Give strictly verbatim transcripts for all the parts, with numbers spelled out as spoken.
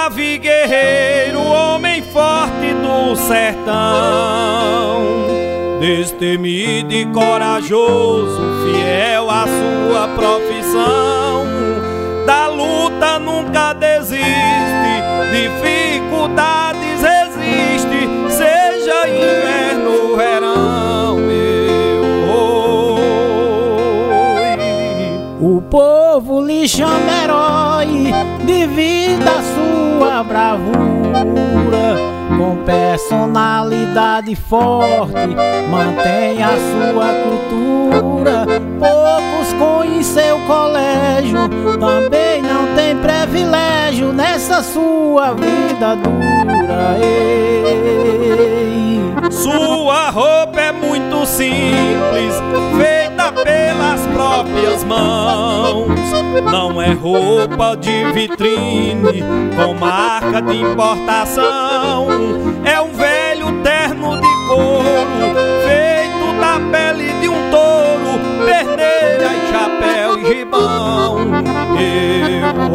Ave guerreiro, homem forte do sertão, destemido e corajoso, fiel à sua profissão. Da luta nunca desiste, dificuldades resiste, seja inverno ou verão, eu vou. O povo lhe chama herói devido à sua bravura, com personalidade forte, mantém a sua cultura. Poucos com em seu colégio, também não tem privilégio nessa sua vida dura. Ei. Sua roupa é muito simples, feita pelas próprias mãos. Não é roupa de vitrine com marca de importação. É um velho terno de couro feito da pele de um touro, perneira e chapéu e gibão. Eu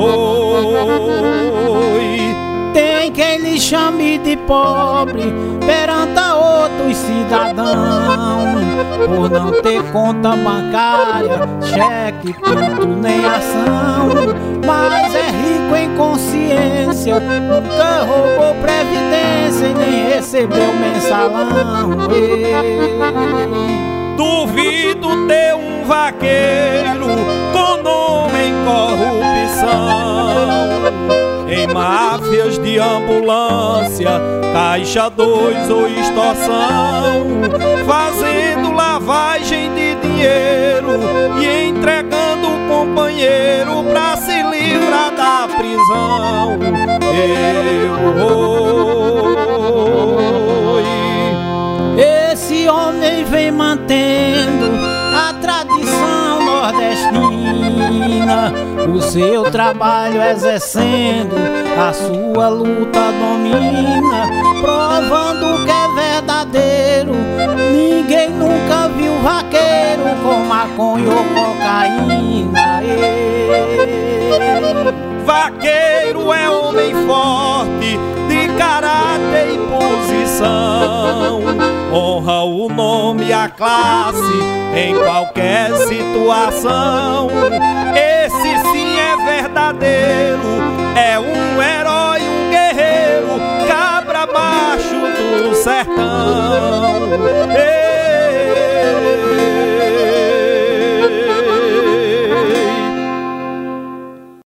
oi. Tem quem lhe chame de pobre perante a outros cidadãos, por não ter conta bancária, cheque, pinto nem ação. Mas é rico em consciência, nunca roubou previdência e nem recebeu mensalão. Ei. Duvido ter um vaqueiro com nome em corrupção, em máfias de ambulância, caixa dois ou extorsão, fazendo lavagem de dinheiro e entregando o companheiro pra se livrar da prisão. Eu oi. Esse homem vem mantendo a tradição nordestina, o seu trabalho exercendo, a sua luta domina, provando que é verdadeiro. Ninguém nunca viu vaqueiro com maconha ou cocaína. Ei. Vaqueiro é homem forte, de caráter e posição, honra o nome e a classe em qualquer situação. Esse sim é verdadeiro, é um herói